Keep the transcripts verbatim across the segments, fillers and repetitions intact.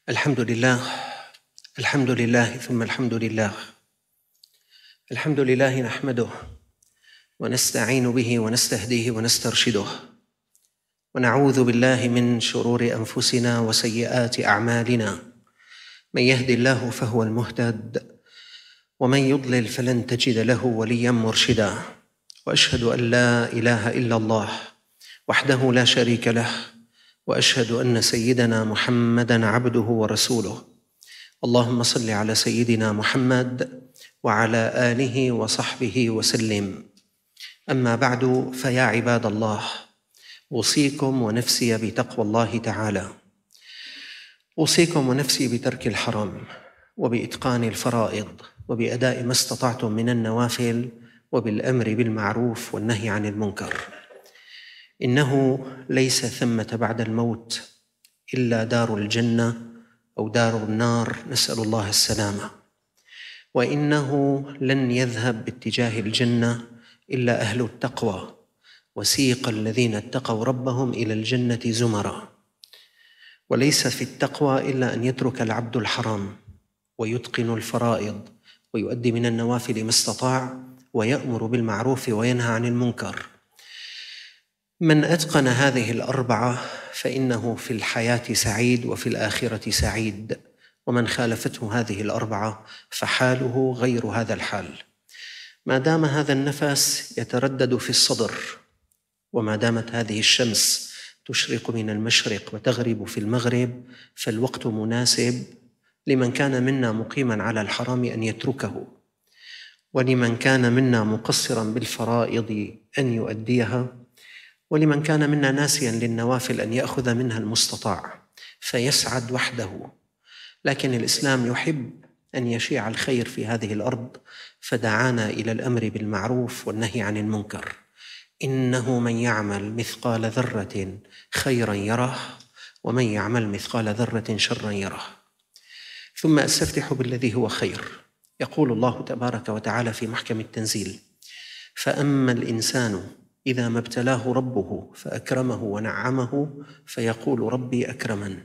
الحمد لله الحمد لله ثم الحمد لله الحمد لله نحمده ونستعين به ونستهديه ونسترشده ونعوذ بالله من شرور أنفسنا وسيئات أعمالنا. من يهد الله فهو المهتد ومن يضلل فلن تجد له وليا مرشدا. وأشهد أن لا إله إلا الله وحده لا شريك له، وأشهد أن سيدنا محمدًا عبده ورسوله. اللهم صل على سيدنا محمد وعلى آله وصحبه وسلم. أما بعد، فيا عباد الله، أوصيكم ونفسي بتقوى الله تعالى. أوصيكم ونفسي بترك الحرام وبإتقان الفرائض وبأداء ما استطعتم من النوافل وبالأمر بالمعروف والنهي عن المنكر. إنه ليس ثمة بعد الموت إلا دار الجنة أو دار النار، نسأل الله السلامة. وإنه لن يذهب باتجاه الجنة إلا أهل التقوى، وسيق الذين اتقوا ربهم إلى الجنة زمرا. وليس في التقوى إلا أن يترك العبد الحرام ويتقن الفرائض ويؤدي من النوافل ما استطاع ويأمر بالمعروف وينهى عن المنكر. من أتقن هذه الأربعة فإنه في الحياة سعيد وفي الآخرة سعيد، ومن خالفته هذه الأربعة فحاله غير هذا الحال. ما دام هذا النفس يتردد في الصدر، وما دامت هذه الشمس تشرق من المشرق وتغرب في المغرب، فالوقت مناسب لمن كان منا مقيما على الحرام أن يتركه، ولمن كان منا مقصرا بالفرائض أن يؤديها، ولمن كان منا ناسيا للنوافل أن يأخذ منها المستطاع فيسعد وحده. لكن الإسلام يحب أن يشيع الخير في هذه الأرض، فدعانا إلى الأمر بالمعروف والنهي عن المنكر. إنه من يعمل مثقال ذرة خيرا يره، ومن يعمل مثقال ذرة شرا يره. ثم أستفتح بالذي هو خير. يقول الله تبارك وتعالى في محكم التنزيل: فأما الإنسان إذا ما ابتلاه ربه فأكرمه ونعمه فيقول ربي أكرمن،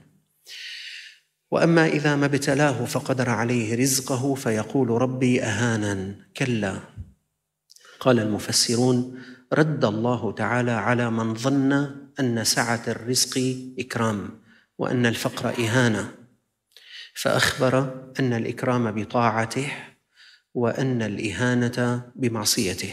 وأما إذا ما ابتلاه فقدر عليه رزقه فيقول ربي أهانن. كلا. قال المفسرون: رد الله تعالى على من ظن أن سعة الرزق إكرام وأن الفقر إهانة، فأخبر أن الإكرام بطاعته وأن الإهانة بمعصيته.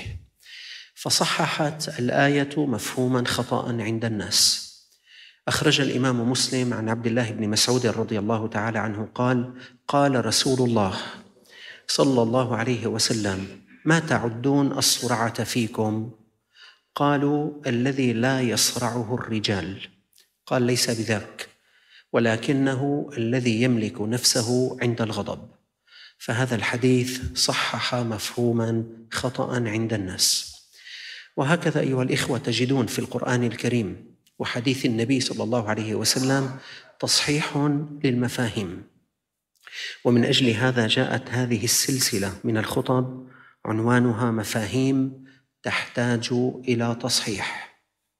فصححت الآية مفهوما خطأ عند الناس. أخرج الإمام مسلم عن عبد الله بن مسعود رضي الله تعالى عنه قال: قال رسول الله صلى الله عليه وسلم: ما تعدون الصرعة فيكم؟ قالوا: الذي لا يصرعه الرجال. قال: ليس بذاك، ولكنه الذي يملك نفسه عند الغضب. فهذا الحديث صحح مفهوما خطأ عند الناس. وهكذا أيها الإخوة تجدون في القرآن الكريم وحديث النبي صلى الله عليه وسلم تصحيح للمفاهيم. ومن أجل هذا جاءت هذه السلسلة من الخطب عنوانها مفاهيم تحتاج إلى تصحيح.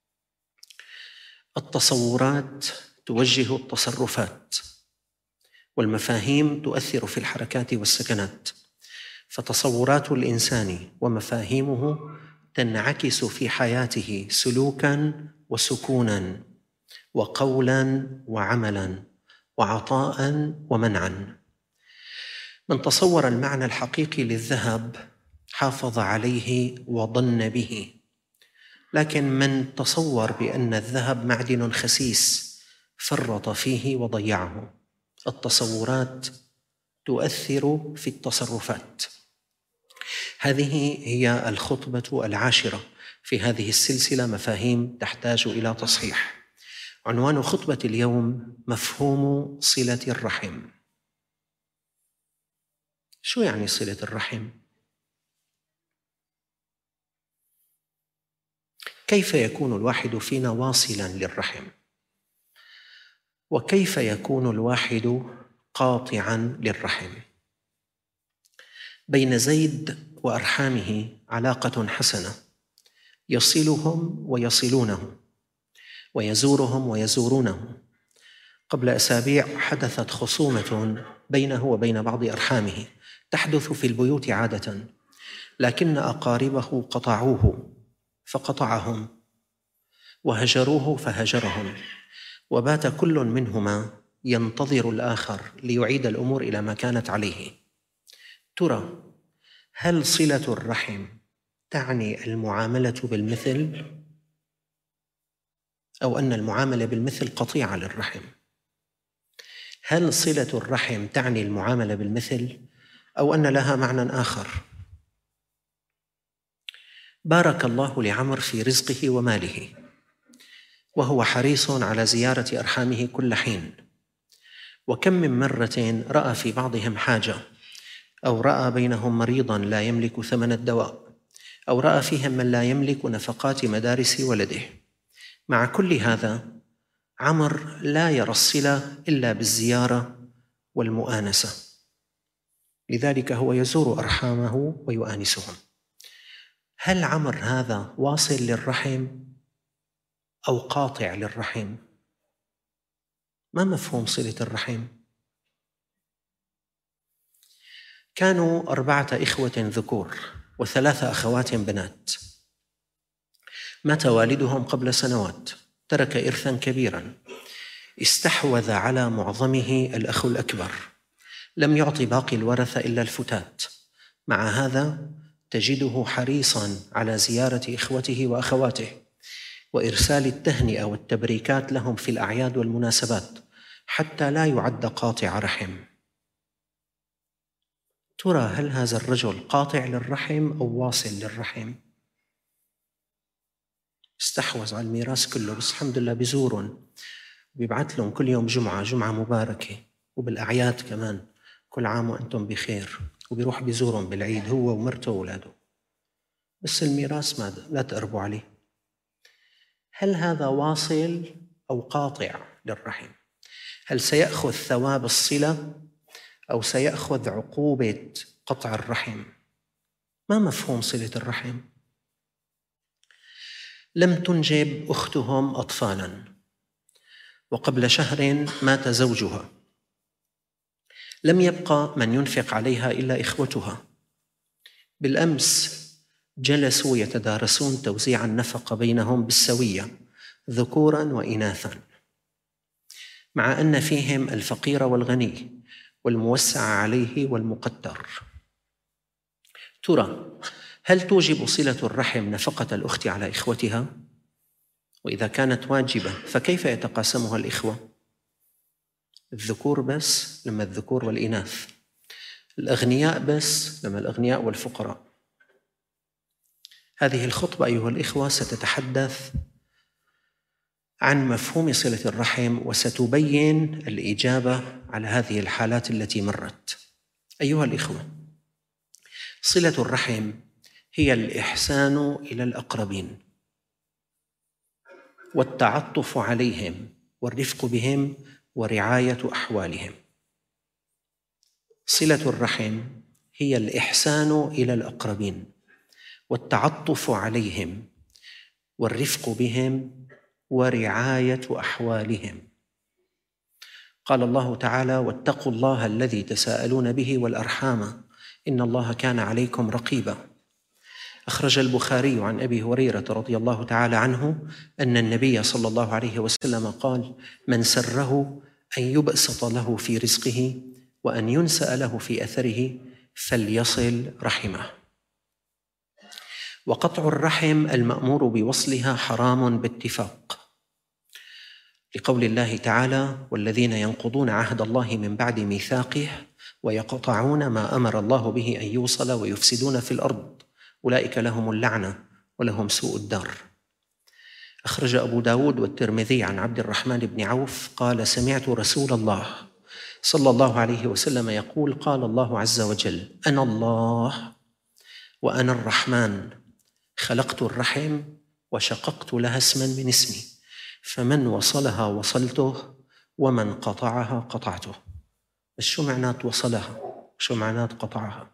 التصورات توجه التصرفات، والمفاهيم تؤثر في الحركات والسكنات. فتصورات الإنسان ومفاهيمه تنعكس في حياته سلوكاً وسكوناً، وقولاً وعملاً، وعطاء ومنعاً. من تصور المعنى الحقيقي للذهب حافظ عليه وظن به، لكن من تصور بأن الذهب معدن خسيس فرط فيه وضيعه. التصورات تؤثر في التصرفات. هذه هي الخطبة العاشرة في هذه السلسلة، مفاهيم تحتاج إلى تصحيح. عنوان خطبة اليوم: مفهوم صلة الرحم. شو يعني صلة الرحم؟ كيف يكون الواحد فينا واصلاً للرحم؟ وكيف يكون الواحد قاطعاً للرحم؟ بين زيد وأرحامه علاقة حسنة، يصلهم ويصلونه، ويزورهم ويزورونه، قبل أسابيع حدثت خصومة بينه وبين بعض أرحامه، تحدث في البيوت عادة، لكن أقاربه قطعوه فقطعهم، وهجروه فهجرهم، وبات كل منهما ينتظر الآخر ليعيد الأمور إلى ما كانت عليه. ترى هل صلة الرحم تعني المعاملة بالمثل، أو أن المعاملة بالمثل قطيعة للرحم؟ هل صلة الرحم تعني المعاملة بالمثل، أو أن لها معنى آخر؟ بارك الله لعمر في رزقه وماله، وهو حريص على زيارة أرحامه كل حين، وكم من مرة رأى في بعضهم حاجة، أو رأى بينهم مريضاً لا يملك ثمن الدواء، أو رأى فيهم من لا يملك نفقات مدارس ولده. مع كل هذا عمر لا يرى الصلة إلا بالزيارة والمؤانسة، لذلك هو يزور أرحامه ويؤانسهم. هل عمر هذا واصل للرحم أو قاطع للرحم؟ ما مفهوم صلة الرحم؟ كانوا أربعة إخوة ذكور وثلاثة أخوات بنات. مات والدهم قبل سنوات، ترك إرثاً كبيراً، استحوذ على معظمه الأخ الأكبر، لم يعطي باقي الورثة إلا الفتات. مع هذا تجده حريصاً على زيارة إخوته وأخواته وإرسال التهنئة والتبريكات لهم في الأعياد والمناسبات، حتى لا يعد قاطع رحم. ترى هل هذا الرجل قاطع للرحم أو واصل للرحم؟ استحوذ على الميراث كله، بس الحمد لله بيزورهم، بيبعث لهم كل يوم جمعة جمعة مباركة، وبالأعياد كمان كل عام وأنتم بخير، وبيروح بيزورهم بالعيد هو ومرته وأولاده، بس الميراث ما لا تقربوا عليه. هل هذا واصل أو قاطع للرحم؟ هل سيأخذ ثواب الصلة أو سيأخذ عقوبة قطع الرحم؟ ما مفهوم صلة الرحم؟ لم تنجب أختهم أطفالاً، وقبل شهر مات زوجها، لم يبقى من ينفق عليها إلا إخوتها. بالأمس جلسوا يتدارسون توزيع النفقة بينهم بالسوية، ذكوراً وإناثاً، مع أن فيهم الفقير والغني والموسع عليه والمقتر. ترى هل توجب صلة الرحم نفقة الأخت على إخوتها؟ وإذا كانت واجبة فكيف يتقاسمها الإخوة؟ الذكور بس لما الذكور والإناث، الأغنياء بس لما الأغنياء والفقراء. هذه الخطبة أيها الإخوة ستتحدث عن مفهوم صلة الرحم، وستبين الإجابة على هذه الحالات التي مرت. أيها الإخوة، صلة الرحم هي الإحسان إلى الأقربين والتعطف عليهم والرفق بهم ورعاية أحوالهم. صلة الرحم هي الإحسان إلى الأقربين والتعطف عليهم والرفق بهم ورعاية أحوالهم. قال الله تعالى: واتقوا الله الذي تساءلون به والأرحام إن الله كان عليكم رقيبا. أخرج البخاري عن أبي هريرة رضي الله تعالى عنه أن النبي صلى الله عليه وسلم قال: من سره أن يبسط له في رزقه وأن ينسأ له في أثره فليصل رحمه. وقطع الرحم المأمور بوصلها حرام باتفاق، لقول الله تعالى: والذين ينقضون عهد الله من بعد ميثاقه ويقطعون ما أمر الله به أن يوصل ويفسدون في الأرض أولئك لهم اللعنة ولهم سوء الدار. أخرج أبو داود والترمذي عن عبد الرحمن بن عوف قال: سمعت رسول الله صلى الله عليه وسلم يقول: قال الله عز وجل: أنا الله وأنا الرحمن، خلقت الرحم وشققت لها اسما من اسمي، فمن وصلها وصلته ومن قطعها قطعته. بس شو معنات وصلها؟ شو معنات قطعها؟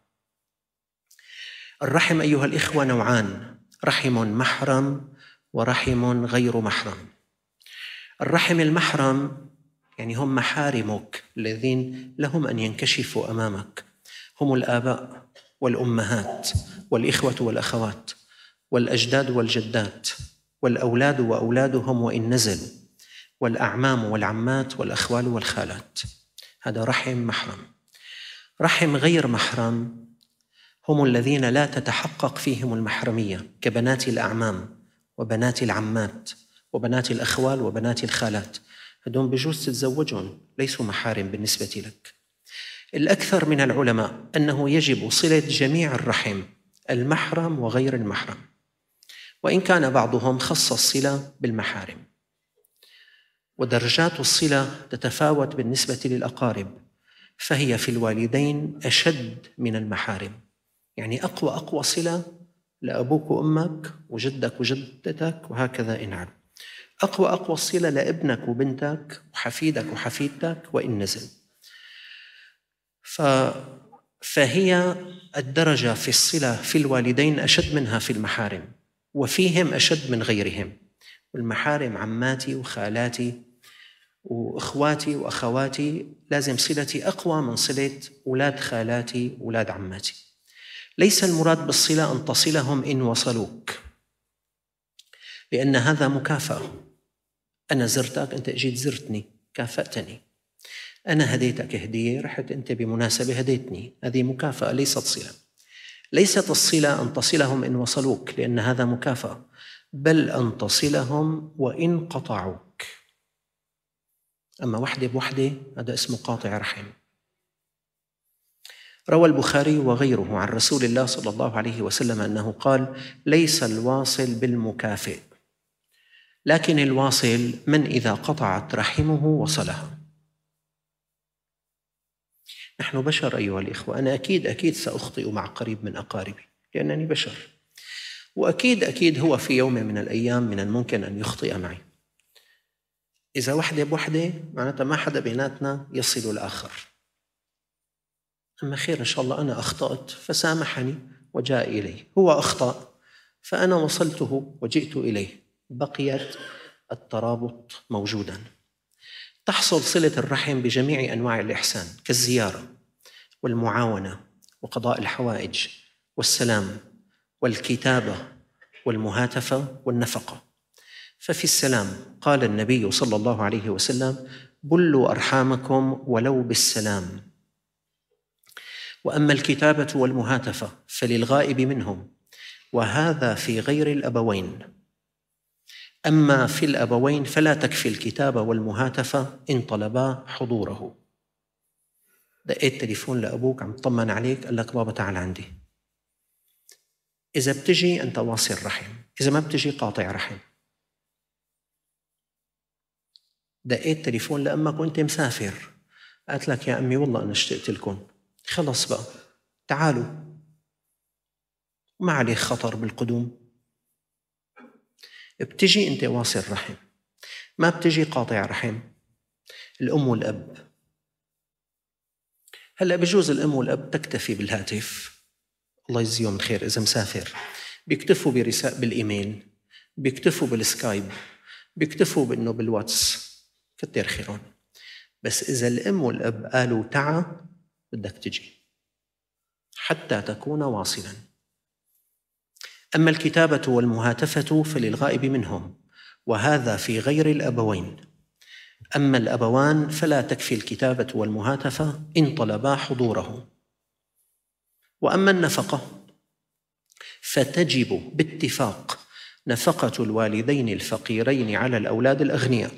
الرحم أيها الإخوة نوعان: رحم محرم ورحم غير محرم. الرحم المحرم يعني هم محارمك الذين لهم أن ينكشفوا أمامك، هم الآباء والأمهات والإخوة والأخوات والأجداد والجدات والأولاد وأولادهم وإن نزلوا، والأعمام والعمات والأخوال والخالات. هذا رحم محرم. رحم غير محرم هم الذين لا تتحقق فيهم المحرمية، كبنات الأعمام وبنات العمات وبنات الأخوال وبنات الخالات. هذول بجوز تتزوجهم، ليسوا محارم بالنسبة لك. الأكثر من العلماء أنه يجب صلة جميع الرحم، المحرم وغير المحرم، وإن كان بعضهم خص الصلة بالمحارم. ودرجات الصلة تتفاوت بالنسبة للأقارب، فهي في الوالدين أشد من المحارم. يعني أقوى أقوى صلة لأبوك وأمك وجدك وجدتك وهكذا إن علم. أقوى أقوى صلة لابنك وبنتك وحفيدك وحفيدتك وإن نزل. ف... فهي الدرجة في الصلة في الوالدين أشد منها في المحارم، وفيهم أشد من غيرهم. والمحارم عماتي وخالاتي وإخواتي وأخواتي لازم صلتي أقوى من صلة أولاد خالاتي وأولاد عماتي. ليس المراد بالصلة أن تصلهم إن وصلوك، لأن هذا مكافأة. أنا زرتك، أنت أجيت زرتني، كافأتني. أنا هديتك هدية، رحت أنت بمناسبة هديتني، هذه مكافأة ليست صلة. ليست الصلة أن تصلهم إن وصلوك، لأن هذا مكافأة، بل أن تصلهم وإن قطعوك. أما وحدة بوحدة هذا اسمه قاطع رحم. روى البخاري وغيره عن رسول الله صلى الله عليه وسلم أنه قال: ليس الواصل بالمكافئ، لكن الواصل من إذا قطعت رحمه وصلها. نحن بشر أيها الإخوة، أنا أكيد أكيد سأخطئ مع قريب من أقاربي لأنني بشر، وأكيد أكيد هو في يوم من الأيام من الممكن أن يخطئ معي. إذا وحدة بوحدة معناتها ما حدا بيناتنا يصل الآخر. أما خير إن شاء الله، أنا أخطأت فسامحني وجاء إليه، هو أخطأ فأنا وصلته وجئت إليه، بقيت الترابط موجوداً. تحصل صلة الرحم بجميع أنواع الإحسان، كالزيارة والمعاونة وقضاء الحوائج والسلام والكتابة والمهاتفة والنفقة. ففي السلام قال النبي صلى الله عليه وسلم: بلوا أرحامكم ولو بالسلام. وأما الكتابة والمهاتفة فللغائب منهم، وهذا في غير الأبوين. أما في الأبوين فلا تكفي الكتابة والمهاتفة إن طلبا حضوره. دقيت تليفون لأبوك عم تطمن عليك، قال لك بابا تعال عندي. إذا بتجي أنت واصل رحم، إذا ما بتجي قاطع رحم. دقيت تليفون لأمك وأنت مسافر، قالت لك يا أمي والله أنا اشتقت لكم، خلص بقى تعالوا، ما عليه خطر بالقدوم. بتجي أنت واصل رحم، ما بتجي قاطع رحم. الأم والأب، هلأ بجوز الأم والأب تكتفي بالهاتف، الله يجزيهم خير، إذا مسافر بيكتفوا برسالة بالإيميل، بيكتفوا بالسكايب، بيكتفوا بأنه بالواتس، كتر خيرون. بس إذا الأم والأب قالوا تعا بدك تجي حتى تكون واصلاً. أما الكتابة والمهاتفة فللغائب منهم، وهذا في غير الأبوين. أما الأبوان فلا تكفي الكتابة والمهاتفة إن طلبا حضوره. وأما النفقة فتجب باتفاق نفقة الوالدين الفقيرين على الأولاد الأغنياء.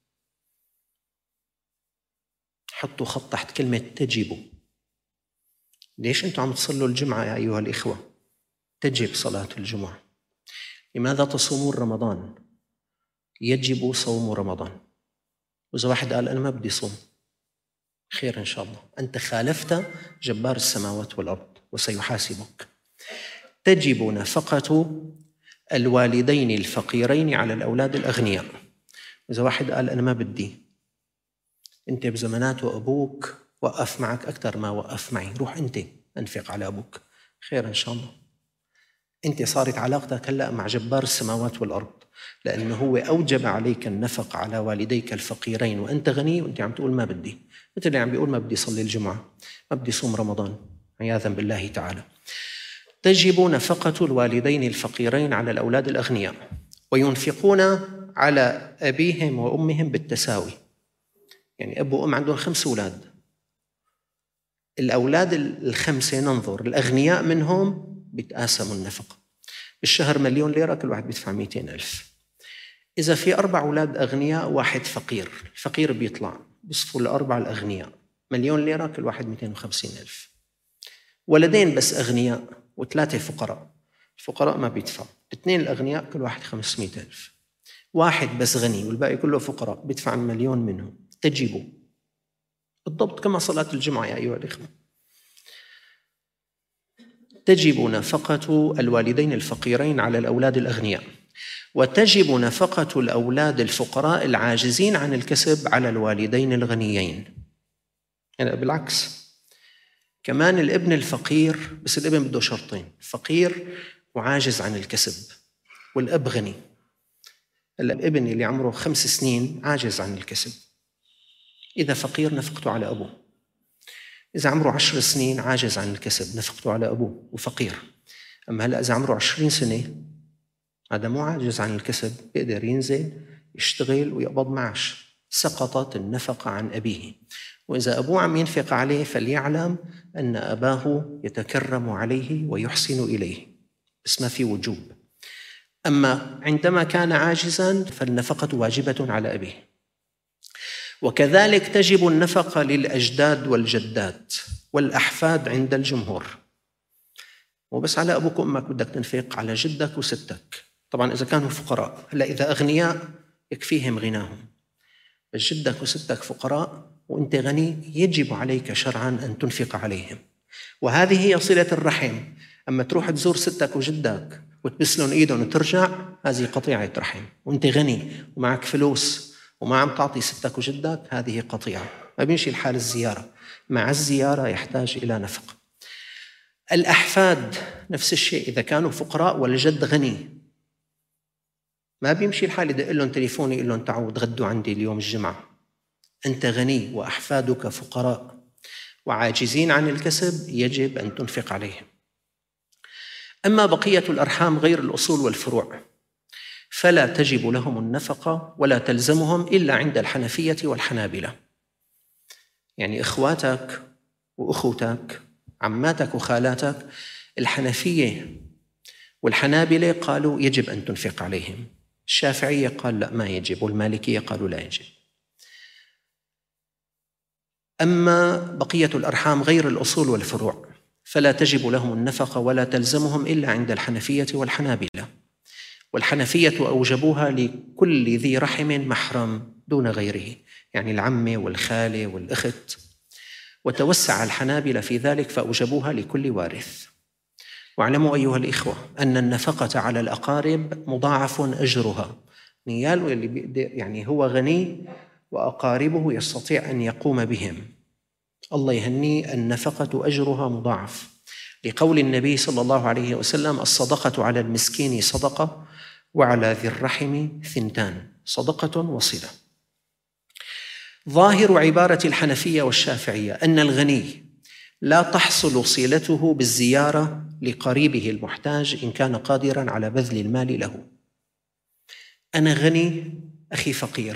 حطوا خط تحت كلمة تجب. ليش أنتم عم تصلوا الجمعة يا أيها الإخوة؟ تجب صلاة الجمعة. لماذا تصومون رمضان؟ يجب صوم رمضان. وإذا واحد قال أنا ما بدي صوم، خير إن شاء الله، أنت خالفت جبار السماوات والأرض وسيحاسبك. تجب نفقة الوالدين الفقيرين على الأولاد الأغنياء. إذا واحد قال أنا ما بدي، أنت بزمانات وأبوك وقف معك أكثر ما وقف معي، روح أنت أنفق على أبوك، خير إن شاء الله. أنت صارت علاقتك هلأ مع جبار السماوات والأرض، لأنه هو أوجب عليك النفق على والديك الفقيرين وأنت غني، وأنت عم تقول ما بدي، مثل اللي عم بيقول ما بدي صلي الجمعة، ما بدي صوم رمضان عياذا بالله تعالى. تجب نفقة الوالدين الفقيرين على الأولاد الأغنياء، وينفقون على أبيهم وأمهم بالتساوي. يعني أب وأم عندهم خمس أولاد، الأولاد الخمسة ننظر الأغنياء منهم بيتقاسموا النفقة. بالشهر مليون ليرة، كل واحد بيدفع مئتين ألف. إذا في أربع أولاد أغنياء واحد فقير، الفقير بيطلع بيصفوا الأربع الأغنياء مليون ليرة، كل واحد مئتين وخمسين ألف. ولدين بس أغنياء وثلاثة فقراء، الفقراء ما بيدفعوا، اثنين الأغنياء كل واحد خمسمئة ألف. واحد بس غني والباقي كله فقراء بيدفع المليون منهم. تجب بالضبط كما صلاة الجمعة يا أيها الإخوة. تجب نفقة الوالدين الفقيرين على الأولاد الأغنياء، وتجب نفقة الأولاد الفقراء العاجزين عن الكسب على الوالدين الغنيين. يعني بالعكس كمان الابن الفقير، بس الابن بده شرطين، فقير وعاجز عن الكسب، والأب غني. الابن اللي عمره خمس سنين عاجز عن الكسب، إذا فقير نفقته على أبوه. إذا عمره عشر سنين عاجز عن الكسب، نفقته على أبوه وفقير. أما هلأ إذا عمره عشرين سنة هذا مو عاجز عن الكسب، بيقدر ينزل يشتغل ويقبض معاش، سقطت النفقة عن أبيه. وإذا أبوه عم ينفق عليه فليعلم أن أباه يتكرم عليه ويحسن إليه، بس ما في وجوب. أما عندما كان عاجزاً فالنفقة واجبة على أبيه. وكذلك تجب النفقة للأجداد والجدات والأحفاد عند الجمهور، وبس على أبوك وأمك بدك تنفق على جدك وستك، طبعاً إذا كانوا فقراء. هلا إذا أغنياء يكفيهم غناهم، بس جدك وستك فقراء وأنت غني يجب عليك شرعاً أن تنفق عليهم، وهذه هي صلة الرحم. أما تروح تزور ستك وجدك وتبسلن إيدهم وترجع، هذه قطيعة رحم. وأنت غني ومعك فلوس وما عم تعطي ستك وجدك، هذه قطيعة، ما بيمشي الحال. الزيارة مع الزيارة يحتاج إلى نفقة. الأحفاد نفس الشيء، إذا كانوا فقراء والجد غني ما بيمشي الحال يدق لهم تليفون يقول لهم تعالوا تغدوا عندي اليوم الجمعة. أنت غني وأحفادك فقراء وعاجزين عن الكسب، يجب أن تنفق عليهم. أما بقية الأرحام غير الأصول والفروع فلا تجب لهم النفقة ولا تلزمهم إلا عند الحنفية والحنابلة. يعني إخواتك وأخوتك، عماتك وخالاتك، الحنفية والحنابلة قالوا يجب أن تنفق عليهم، الشافعية قال لا ما يجب، والمالكية قالوا لا يجب. أما بقية الأرحام غير الأصول والفروع فلا تجب لهم النفقة ولا تلزمهم إلا عند الحنفية والحنابلة. والحنفية أوجبوها لكل ذي رحم محرم دون غيره، يعني العمة والخالة والأخت. وتوسع الحنابلة في ذلك فأوجبوها لكل وارث. واعلموا أيها الإخوة أن النفقة على الأقارب مضاعف أجرها. نيال اللي بيقدر، يعني هو غني وأقاربه يستطيع أن يقوم بهم، الله يهني، النفقة أجرها مضاعف، لقول النبي صلى الله عليه وسلم: الصدقة على المسكين صدقة وعلى ذي الرحم ثنتان، صدقة وصلة. ظاهر عبارة الحنفية والشافعية أن الغني لا تحصل صلته بالزيارة لقريبه المحتاج إن كان قادراً على بذل المال له. أنا غني، أخي فقير،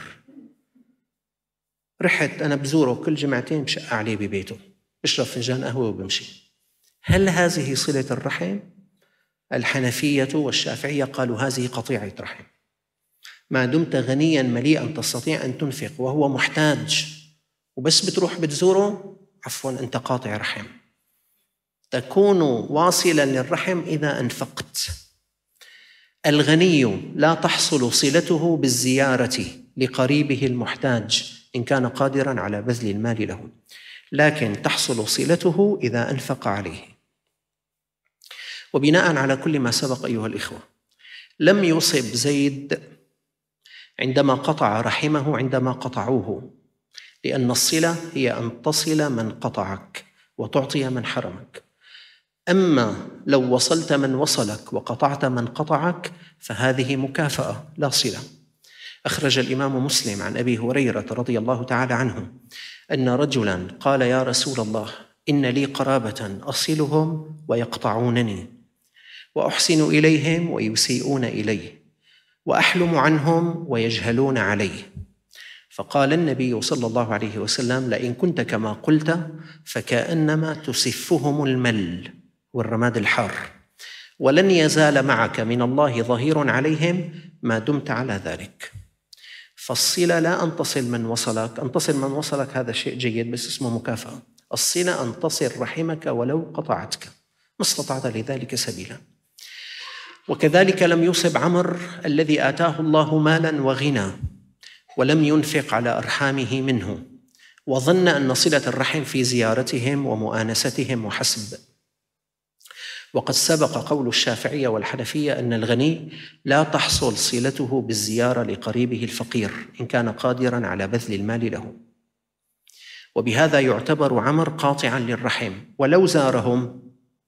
رحت أنا بزوره كل جمعتين بشق عليه ببيته، بشرب فنجان قهوة وبمشي، هل هذه صلة الرحم؟ الحنفية والشافعية قالوا هذه قطيعة رحم. ما دمت غنياً مليئاً تستطيع أن تنفق وهو محتاج وبس بتروح بتزوره، عفواً أنت قاطع رحم. تكون واصلاً للرحم إذا أنفقت. الغني لا تحصل صلته بالزيارة لقريبه المحتاج إن كان قادراً على بذل المال له، لكن تحصل صلته إذا أنفق عليه. وبناء على كل ما سبق أيها الإخوة، لم يصب زيد عندما قطع رحمه عندما قطعوه، لأن الصلة هي أن تصل من قطعك وتعطي من حرمك. أما لو وصلت من وصلك وقطعت من قطعك فهذه مكافأة لا صلة. أخرج الإمام مسلم عن أبي هريرة رضي الله تعالى عنه أن رجلاً قال: يا رسول الله، إن لي قرابة أصلهم ويقطعونني، وأحسن إليهم ويسيئون إلي، وأحلم عنهم ويجهلون علي. فقال النبي صلى الله عليه وسلم: لئن كنت كما قلت فكأنما تسفهم المل والرماد الحار، ولن يزال معك من الله ظهير عليهم ما دمت على ذلك. فالصلة لا أن تصل من وصلك، أن تصل من وصلك هذا شيء جيد بس اسمه مكافأة. الصلة أن تصل رحمك ولو قطعتك ما استطعت لذلك سبيلا. وكذلك لم يصب عمر الذي آتاه الله مالا وغنى ولم ينفق على أرحامه منه، وظن أن صلة الرحم في زيارتهم ومؤانستهم وحسب. وقد سبق قول الشافعية والحنفية أن الغني لا تحصل صلته بالزيارة لقريبه الفقير إن كان قادراً على بذل المال له، وبهذا يعتبر عمر قاطعاً للرحم ولو زارهم،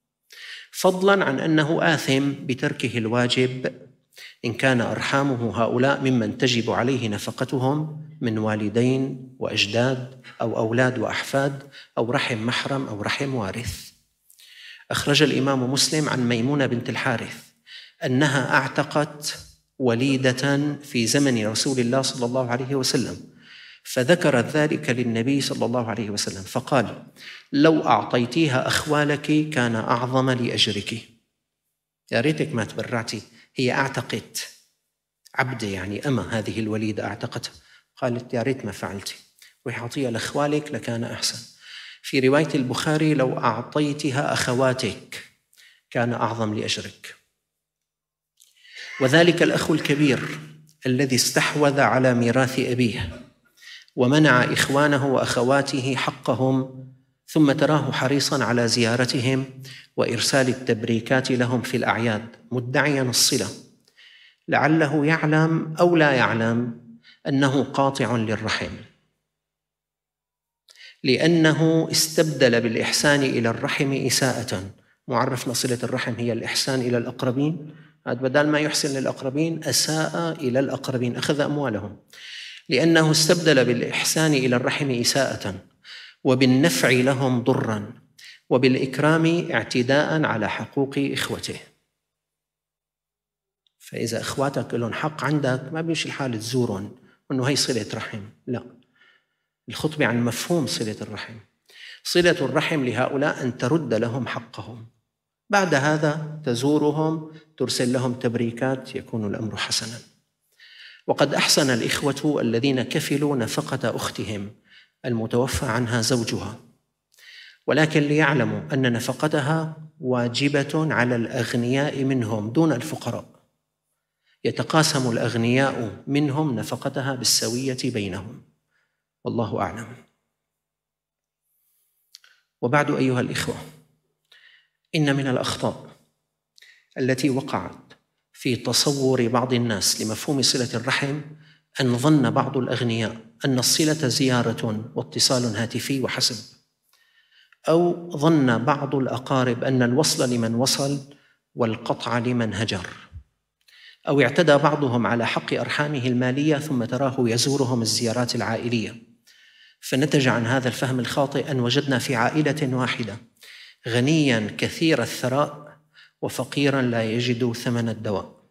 فضلاً عن أنه آثم بتركه الواجب إن كان أرحامه هؤلاء ممن تجب عليه نفقتهم من والدين وأجداد أو أولاد وأحفاد أو رحم محرم أو رحم وارث. أخرج الإمام مسلم عن ميمونة بنت الحارث أنها أعتقت وليدة في زمن رسول الله صلى الله عليه وسلم، فذكرت ذلك للنبي صلى الله عليه وسلم فقال: لو أعطيتيها أخوالك كان أعظم لأجرك. يا ريتك ما تبرعتي، هي أعتقت عبدة يعني أما هذه الوليدة أعتقتها، قالت يا ريت ما فعلتي، ويعطيها لأخوالك لكان أحسن. في رواية البخاري: لو أعطيتها أخواتك كان أعظم لأجرك. وذلك الأخ الكبير الذي استحوذ على ميراث أبيه ومنع إخوانه وأخواته حقهم، ثم تراه حريصاً على زيارتهم وإرسال التبريكات لهم في الأعياد مدعياً الصلة، لعله يعلم أو لا يعلم أنه قاطع للرحم، لأنه استبدل بالإحسان إلى الرحم إساءة. معرفنا صلة الرحم هي الإحسان إلى الأقربين، بدل ما يحسن للأقربين أساء إلى الأقربين، أخذ أموالهم، لأنه استبدل بالإحسان إلى الرحم إساءة، وبالنفع لهم ضراً، وبالإكرام اعتداء على حقوق إخوته. فإذا إخواتك لهم حق عندك ما بيمشي الحال تزورهم وأنه هي صلة رحم، لا، الخطبة عن مفهوم صلة الرحم. صلة الرحم لهؤلاء أن ترد لهم حقهم، بعد هذا تزورهم، ترسل لهم تبريكات، يكون الأمر حسناً. وقد أحسن الإخوة الذين كفلوا نفقة أختهم المتوفى عنها زوجها، ولكن ليعلموا أن نفقتها واجبة على الأغنياء منهم دون الفقراء، يتقاسم الأغنياء منهم نفقتها بالسوية بينهم، والله أعلم. وبعد أيها الإخوة، إن من الأخطاء التي وقعت في تصور بعض الناس لمفهوم صلة الرحم أن ظن بعض الأغنياء أن الصلة زيارة واتصال هاتفي وحسب، أو ظن بعض الأقارب أن الوصل لمن وصل والقطع لمن هجر، أو اعتدى بعضهم على حق أرحامه المالية ثم تراه يزورهم الزيارات العائلية، فنتج عن هذا الفهم الخاطئ أن وجدنا في عائلة واحدة غنياً كثير الثراء وفقيراً لا يجد ثمن الدواء،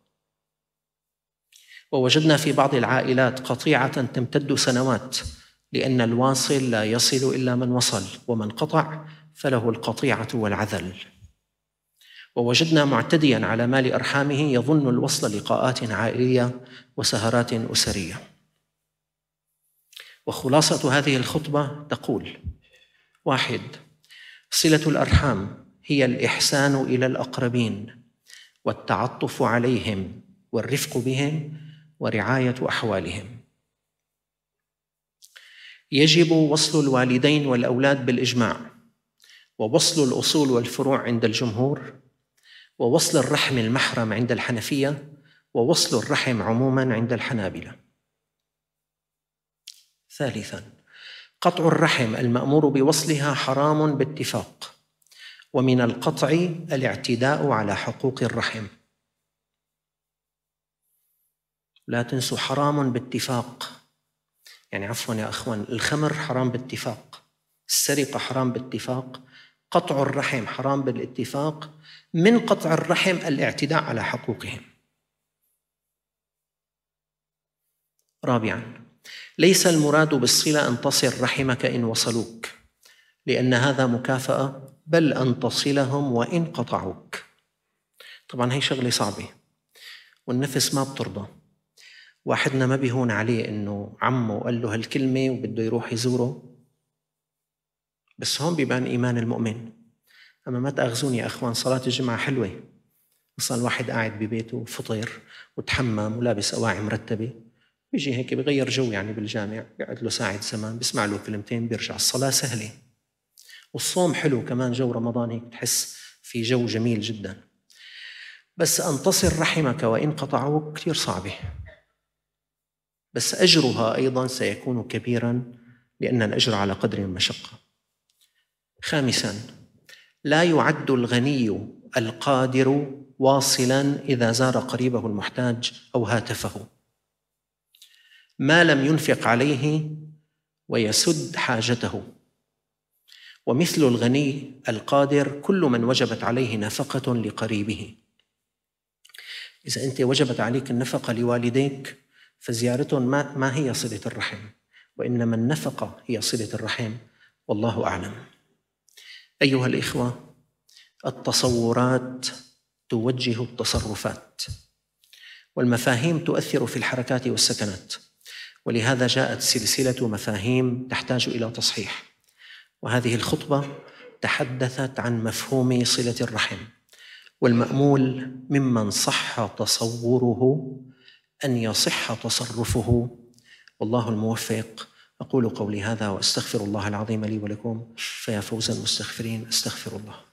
ووجدنا في بعض العائلات قطيعة تمتد سنوات لأن الواصل لا يصل إلا من وصل، ومن قطع فله القطيعة والعذل. ووجدنا معتدياً على مال أرحامه يظن الوصل لقاءات عائلية وسهرات أسرية. وخلاصة هذه الخطبة تقول: واحد، صلة الأرحام هي الإحسان إلى الأقربين والتعطف عليهم والرفق بهم ورعاية أحوالهم. يجب وصل الوالدين والأولاد بالإجماع، ووصل الأصول والفروع عند الجمهور، ووصل الرحم المحرم عند الحنفية، ووصل الرحم عموماً عند الحنابلة. ثالثاً، قطع الرحم المأمور بوصلها حرام باتفاق، ومن القطع الاعتداء على حقوق الرحم. لا تنسوا حرام باتفاق، يعني عفوا يا أخوان، الخمر حرام باتفاق، السرقة حرام باتفاق، قطع الرحم حرام بالاتفاق، من قطع الرحم الاعتداء على حقوقهم. رابعاً، ليس المراد بالصلة أن تصل رحمك إن وصلوك، لأن هذا مكافأة، بل أن تصلهم وإن قطعوك. طبعاً هي شغلة صعبة والنفس ما بترضى. واحدنا ما بيهون عليه إنه عمه قال له هالكلمة وبده يروح يزوره، بس هون بيبان إيمان المؤمن. أما ما تأخذوني يا أخوان، صلاة الجمعة حلوة، أصلا الواحد قاعد ببيته فطر وتحمم ولابس أواعي مرتبة، بيجي هيك بغير جو يعني بالجامع، بيقعد له ساعة زمان، بيسمع له كلمتين، بيرجع. الصلاة سهلة، والصوم حلو كمان، جو رمضان هيك تحس في جو جميل جدا. بس أن تصل رحمك وإن قطعوك كثير صعبة، بس أجرها أيضا سيكون كبيرا، لأن الأجر على قدر المشقة. خامسا، لا يعد الغني القادر واصلا إذا زار قريبه المحتاج أو هاتفه، ما لم ينفق عليه ويسد حاجته. ومثل الغني القادر كل من وجبت عليه نفقة لقريبه. إذا أنت وجبت عليك النفقة لوالديك، فزيارتهم ما, ما هي صلة الرحم، وإنما النفقة هي صلة الرحم، والله أعلم. أيها الإخوة، التصورات توجه التصرفات، والمفاهيم تؤثر في الحركات والسكنات، ولهذا جاءت سلسلة مفاهيم تحتاج إلى تصحيح. وهذه الخطبة تحدثت عن مفهوم صلة الرحم، والمأمول ممن صح تصوره أن يصح تصرفه، والله الموفق. أقول قولي هذا وأستغفر الله العظيم لي ولكم، فيا فوز المستغفرين. أستغفر الله.